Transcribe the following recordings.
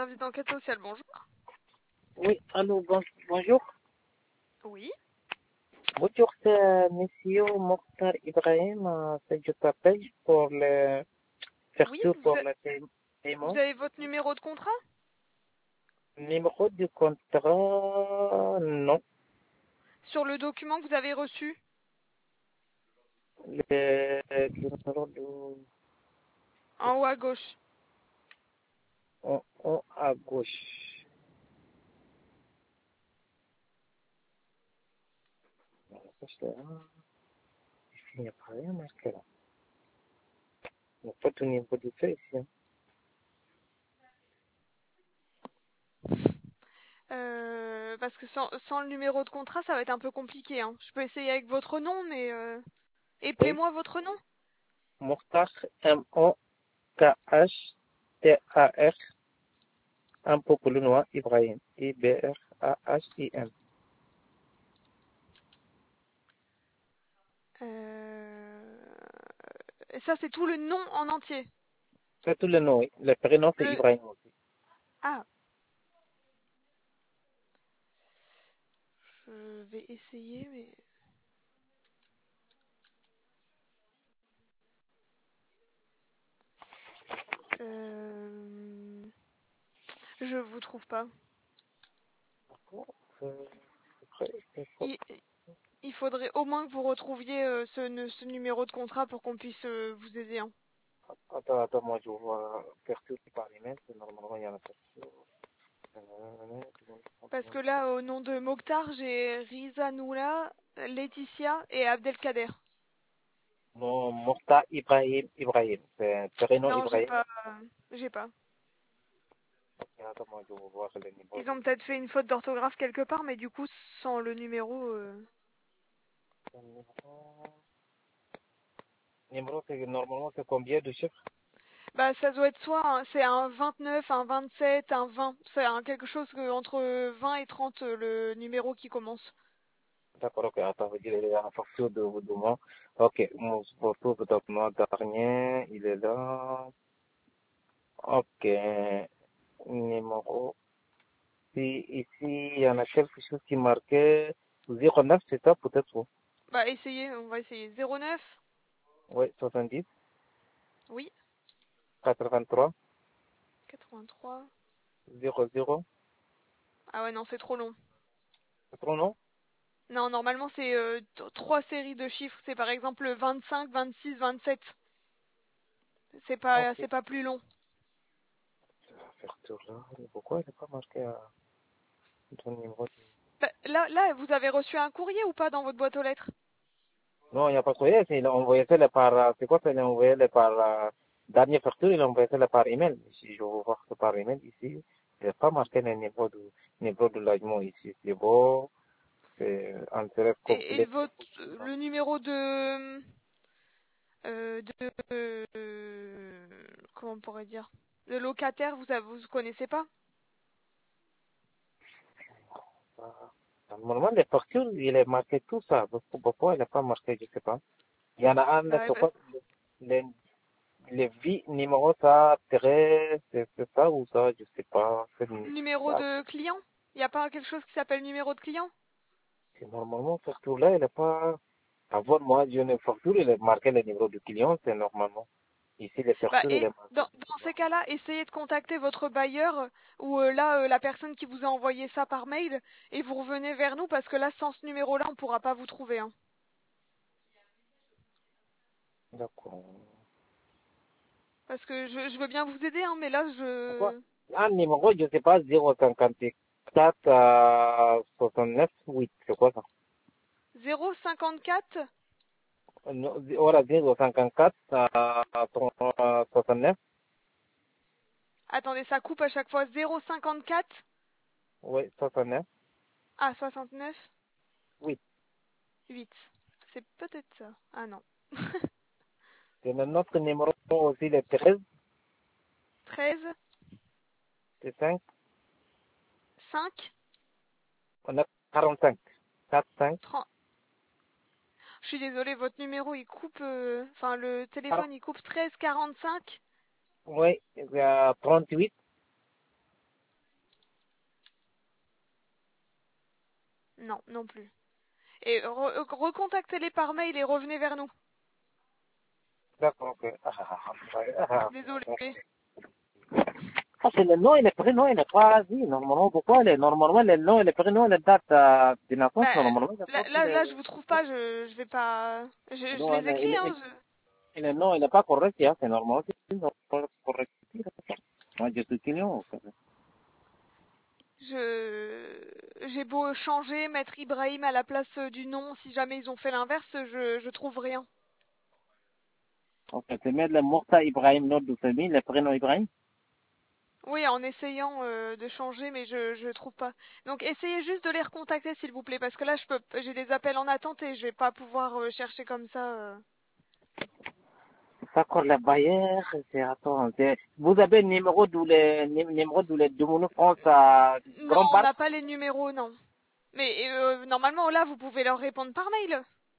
service d'enquête sociale, bonjour. Oui, allô, bonjour. Oui. Bonjour, c'est Monsieur Mokhtar Ibrahim. Je t'appelle pour le Oui, facture pour le vous paiement. avez votre numéro de contrat? Numéro du contrat, non. Sur le document que vous avez reçu? Le numéro En haut à gauche. à gauche. Il n'y a pas rien marqué là. Il n'y a pas de numéro du fait ici. Parce que sans le numéro de contrat, ça va être un peu compliqué, hein. Je peux essayer avec votre nom, mais... Oui, Appelez-moi votre nom. Mokhtar, Mokhtar, un peu plus loin, Ibrahim. Ibrahim. Et ça, c'est tout le nom en entier. C'est tout le nom, oui. Le prénom, c'est Le... Ibrahim aussi. Ah, je vais essayer, mais... Je vous trouve pas. Après, Il, il faudrait au moins que vous retrouviez ce numéro de contrat pour qu'on puisse vous aider, hein. attends, moi je vois perçu par email, c'est normalement il y en a perçu. Parce que là, au nom de Mokhtar, j'ai Riza Noula, Laetitia et Abdelkader. Non, Morta Ibrahim. C'est un prénom Non, j'ai Ibrahim. pas. J'ai pas. Attends, moi je vais voir le niveau Ils de... ont peut-être fait une faute d'orthographe quelque part, mais du coup, sans le numéro. Numéro, c'est normalement c'est combien de chiffres? Bah, ça doit être soit c'est un 29, un 27, un 20. C'est quelque chose entre 20 et 30, le numéro qui commence. D'accord, ok, attends, je vais dire la facture de moi. Ok, mon photo de document dernier, il est là. Ok, numéro. Si ici, il y en a quelque chose qui marquait 09, c'est ça peut-être? Bah, essayez, on va essayer. 09. Oui, 70, Oui. 83, 83. 00. Ah ouais, non, c'est trop long. C'est trop, non? Non, normalement, c'est trois séries de chiffres. C'est par exemple 25, 26, 27. Ok. C'est pas plus long. Je vais faire tout là. Mais pourquoi il n'est pas marqué à ton numéro? Bah, là, vous avez reçu un courrier ou pas dans votre boîte aux lettres? Non, il n'y a pas de courrier. Il a envoyé ça par... C'est quoi ça? Il a envoyé ça par... dernière facture, il a envoyé ça par email. Si je veux voir ça par email ici, il n'est pas marqué le numéro de logement ici. C'est beau. C'est intérêt Et complet. le numéro comment on pourrait dire? Le locataire, vous connaissez pas? Normalement, les factures, il est marqué tout ça. Pourquoi il n'est pas marqué, je ne sais pas. Il y en a un, Bah, ouais, c'est quoi? Le, le vie numéro ça, c'est ça ou ça, je sais pas. numéro de client? Il n'y a pas quelque chose qui s'appelle numéro de client? Normalement, facture là, il n'est pas. Avant, moi, j'ai une facture, il est marqué le numéro du client, c'est normalement. Ici, les Bah, factures, il et est marqué. dans ces cas-là, essayez de contacter votre bailleur ou là, la personne qui vous a envoyé ça par mail et vous revenez vers nous parce que là, sans ce numéro-là, on pourra pas vous trouver, hein. D'accord. Parce que je veux bien vous aider, hein, mais là, Pourquoi? Un numéro, je ne sais pas, 054 69 8, c'est quoi ça? 054. Voilà, 054 69. Attendez, ça coupe à chaque fois. 054. Oui, 69. Ah, 69. Oui. 8. C'est peut-être ça. Ah non. C'est notre numéro aussi, le 13, 13. c'est 5. 5. On a 45. 4, 5. 30. Je suis désolée, votre numéro il coupe. Enfin, le téléphone il coupe 13 45. Oui, il y a 38. Non, non plus. Et recontactez-les par mail et revenez vers nous. D'accord, ok. Désolée. Ah, c'est le nom et le prénom, il n'est pas dit. Normalement, pourquoi normalement, le nom et le prénom, la date de naissance, Bah, normalement, il n'est pas dit. là, je vous trouve pas. Je vais pas. Je Non, les écris, hein. et le nom, il n'est pas correct, hein, c'est normal. C'est pas correct. Moi, je suis client. J'ai beau changer, mettre Ibrahim à la place du nom, si jamais ils ont fait l'inverse, je trouve rien. Ok, c'est mettre le Morta Ibrahim, notre de famille, le prénom Ibrahim. Oui, en essayant de changer, mais je trouve pas. Donc essayez juste de les recontacter, s'il vous plaît, parce que là, j'ai des appels en attente et je vais pas pouvoir chercher comme ça. D'accord, le bailleur, attends, vous avez le numéro de mon France à Non, Grand on Parc? n'a pas les numéros, non. Mais normalement, là, vous pouvez leur répondre par mail.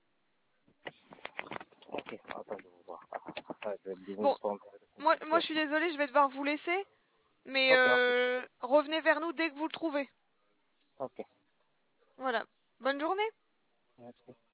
Ok, attends, je vais voir. Je vais vous Bon, répondre. moi, je suis désolée, je vais devoir vous laisser, mais Ok, ok, revenez vers nous dès que vous le trouvez. ok. Voilà. Bonne journée. Merci.